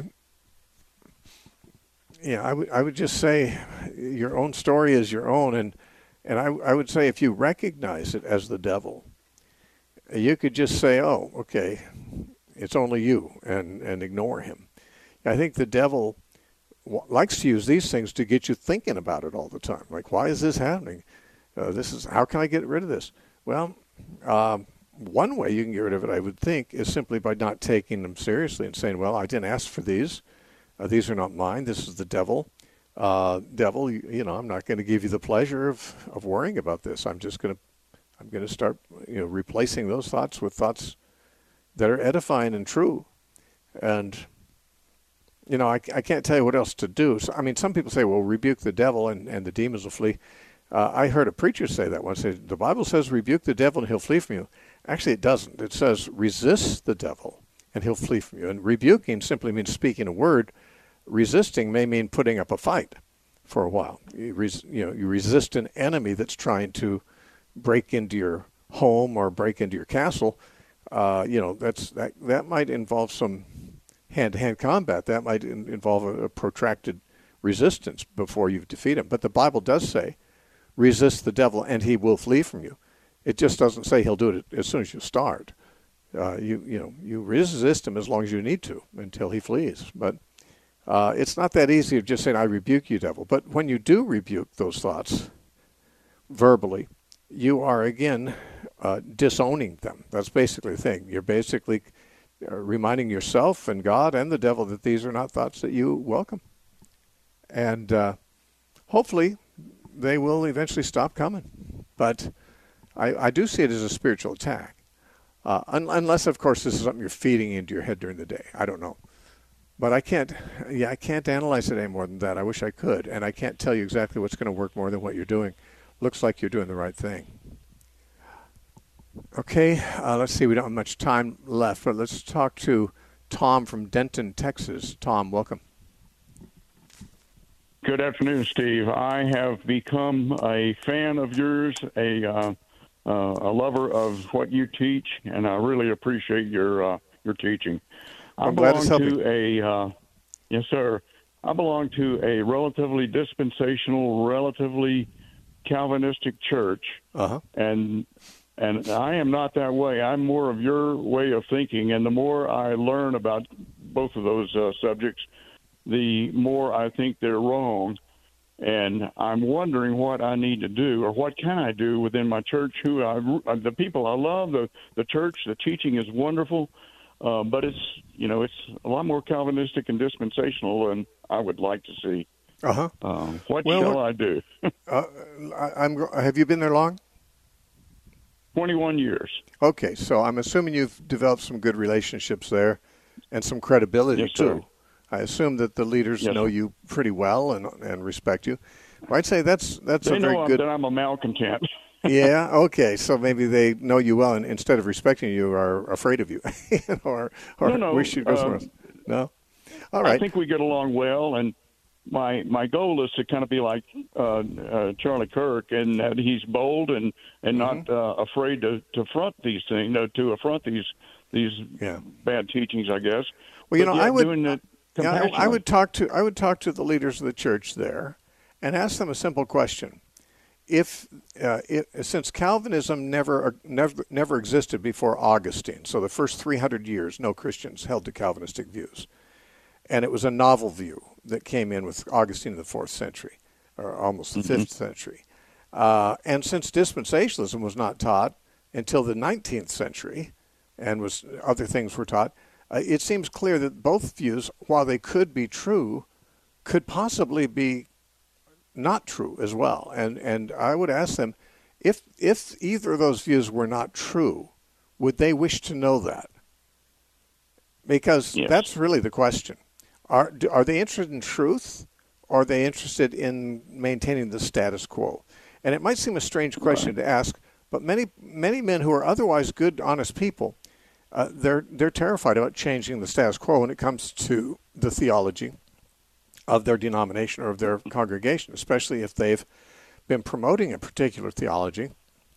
S1: yeah, I would I would just say your own story is your own. And, and I, I would say if you recognize it as the devil, you could just say, oh, okay, it's only you, and, and ignore him. I think the devil w- likes to use these things to get you thinking about it all the time. Like, why is this happening? Uh, this is how can I get rid of this? Well, um, one way you can get rid of it, I would think, is simply by not taking them seriously and saying, well, I didn't ask for these. Uh, these are not mine. This is the devil. Uh, devil, you, you know, I'm not going to give you the pleasure of, of worrying about this. I'm just going to I'm going to start, you know, replacing those thoughts with thoughts that are edifying and true. And, you know, I, I can't tell you what else to do. So, I mean, some people say, well, rebuke the devil and, and the demons will flee. Uh, I heard a preacher say that once. The Bible says rebuke the devil and he'll flee from you. Actually, it doesn't. It says resist the devil and he'll flee from you. And rebuking simply means speaking a word. Resisting may mean putting up a fight for a while. You, res, you know, you resist an enemy that's trying to break into your home or break into your castle. Uh, you know, that's that that might involve some hand-to-hand combat. That might in, involve a, a protracted resistance before you defeat him. But the Bible does say, resist the devil and he will flee from you. It just doesn't say he'll do it as soon as you start. Uh, you you know, you resist him as long as you need to until he flees. But uh, it's not that easy of just saying, I rebuke you, devil. But when you do rebuke those thoughts verbally, you are, again, uh, disowning them. That's basically the thing. You're basically uh, reminding yourself and God and the devil that these are not thoughts that you welcome. And uh, hopefully they will eventually stop coming. But I, I do see it as a spiritual attack. Uh, un- unless, of course, this is something you're feeding into your head during the day. I don't know. But I can't, yeah, I can't analyze it any more than that. I wish I could. And I can't tell you exactly what's going to work more than what you're doing. Looks like you're doing the right thing. Okay, uh, let's see. We don't have much time left, but let's talk to Tom from Denton, Texas. Tom, welcome.
S9: Good afternoon, Steve. I have become a fan of yours, a uh, uh, a lover of what you teach, and I really appreciate your uh, your teaching.
S1: I'm
S9: I
S1: glad
S9: belong
S1: it's helping.
S9: to a uh, yes, sir. I belong to a relatively dispensational, relatively Calvinistic church,
S1: uh-huh.
S9: and and I am not that way. I'm more of your way of thinking, and the more I learn about both of those uh, subjects, the more I think they're wrong. And I'm wondering what I need to do, or what can I do within my church? Who I, the people I love, the the church, the teaching is wonderful, uh, but it's you know it's a lot more Calvinistic and dispensational than I would like to see.
S1: Uh-huh.
S9: Uh, what
S1: well,
S9: shall I do?
S1: uh, I, I'm. Have you been there long?
S9: Twenty-one years.
S1: Okay, so I'm assuming you've developed some good relationships there, and some credibility
S9: yes,
S1: too. I assume that the leaders
S9: Yes,
S1: know
S9: sir.
S1: you pretty well and and respect you. Well, I'd say that's that's
S9: They
S1: a very
S9: know I'm,
S1: good.
S9: that I'm a malcontent.
S1: Yeah. Okay. So maybe they know you well, and instead of respecting you, are afraid of you, or or
S9: No, no,
S1: wish you'd go somewhere
S9: um,
S1: else. No. All
S9: I
S1: right.
S9: think we get along well, and my my goal is to kind of be like uh, uh, Charlie Kirk, and that he's bold and and
S1: Mm-hmm.
S9: not uh, afraid to to front these things, no, to affront these these
S1: Yeah.
S9: bad teachings, I guess.
S1: Well, you
S9: But
S1: know,
S9: yet
S1: I would.
S9: doing it
S1: Yeah, I, I
S9: compassionately.
S1: would talk to I would talk to the leaders of the church there, and ask them a simple question: If, uh, it, since Calvinism never never never existed before Augustine, so the first three hundred years, no Christians held to Calvinistic views, and it was a novel view that came in with Augustine in the fourth century, or almost the
S9: Mm-hmm.
S1: fifth century, uh, and since dispensationalism was not taught until the nineteenth century, and was other things were taught, uh, it seems clear that both views, while they could be true, could possibly be not true as well. And and I would ask them, if if either of those views were not true, would they wish to know that? Because
S9: Yes.
S1: that's really the question. Are do, are they interested in truth, or are they interested in maintaining the status quo? And it might seem a strange question to ask, but many many men who are otherwise good, honest people, uh, they're they're terrified about changing the status quo when it comes to the theology of their denomination or of their congregation, especially if they've been promoting a particular theology.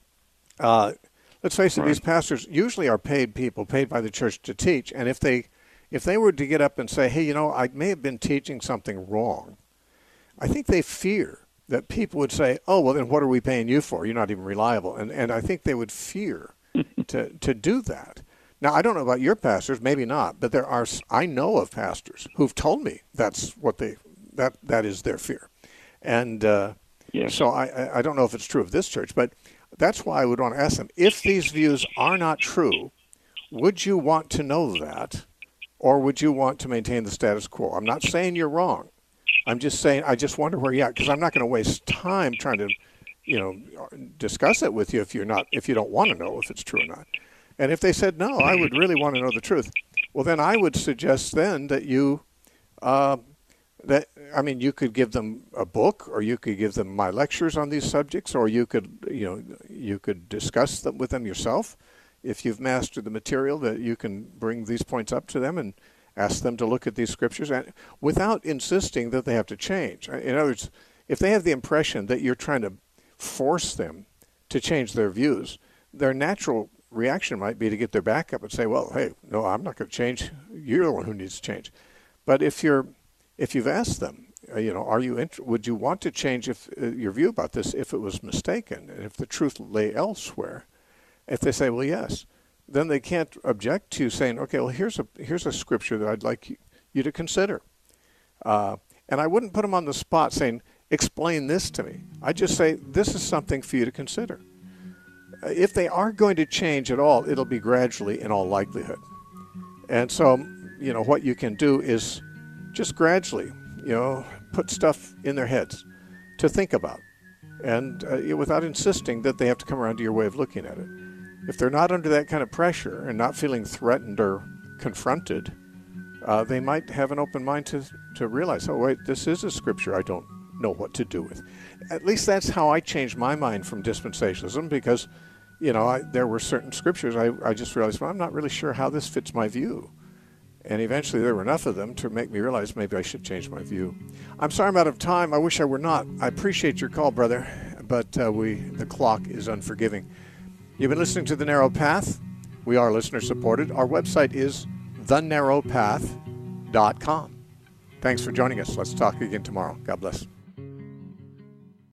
S1: Uh, let's face it;
S9: Right.
S1: these pastors usually are paid people, paid by the church to teach, and if they if they were to get up and say, "Hey, you know, I may have been teaching something wrong," I think they fear that people would say, "Oh, well, then what are we paying you for? You're not even reliable." And and I think they would fear to to do that. Now, I don't know about your pastors, maybe not, but there are I know of pastors who've told me that's what they that that is their fear, and uh,
S9: Yes.
S1: so I I- I don't know if it's true of this church, but that's why I would want to ask them, if these views are not true, would you want to know that, or would you want to maintain the status quo? I'm not saying you're wrong. I'm just saying I just wonder where you're at, because I'm not going to waste time trying to, you know, discuss it with you if you're not if you don't want to know if it's true or not. And if they said no, I would really want to know the truth. Well, then I would suggest then that you, uh, that I mean, you could give them a book, or you could give them my lectures on these subjects, or you could, you know, you could discuss them with them yourself. If you've mastered the material, that you can bring these points up to them and ask them to look at these scriptures, and without insisting that they have to change. In other words, if they have the impression that you're trying to force them to change their views, their natural reaction might be to get their back up and say, "Well, hey, no, I'm not going to change. You're the one who needs to change." But if you're, if you've asked them, uh, you know, are you int- would you want to change if uh, your view about this if it was mistaken and if the truth lay elsewhere? If they say, "Well, yes," then they can't object to saying, "Okay, well, here's a here's a scripture that I'd like you, you to consider." Uh, and I wouldn't put them on the spot saying, "Explain this to me." I just say, "This is something for you to consider." If they are going to change at all, it'll be gradually in all likelihood. And so, you know, what you can do is just gradually, you know, put stuff in their heads to think about, and uh, without insisting that they have to come around to your way of looking at it. If they're not under that kind of pressure and not feeling threatened or confronted, uh, they might have an open mind to, to realize, oh, wait, this is a scripture I don't know what to do with. At least that's how I changed my mind from dispensationalism, because, you know, I, there were certain scriptures I, I just realized, well, I'm not really sure how this fits my view. And eventually there were enough of them to make me realize maybe I should change my view. I'm sorry I'm out of time. I wish I were not. I appreciate your call, brother, but uh, we the clock is unforgiving. You've been listening to The Narrow Path. We are listener-supported. Our website is the narrow path dot com. Thanks for joining us. Let's talk again tomorrow. God bless.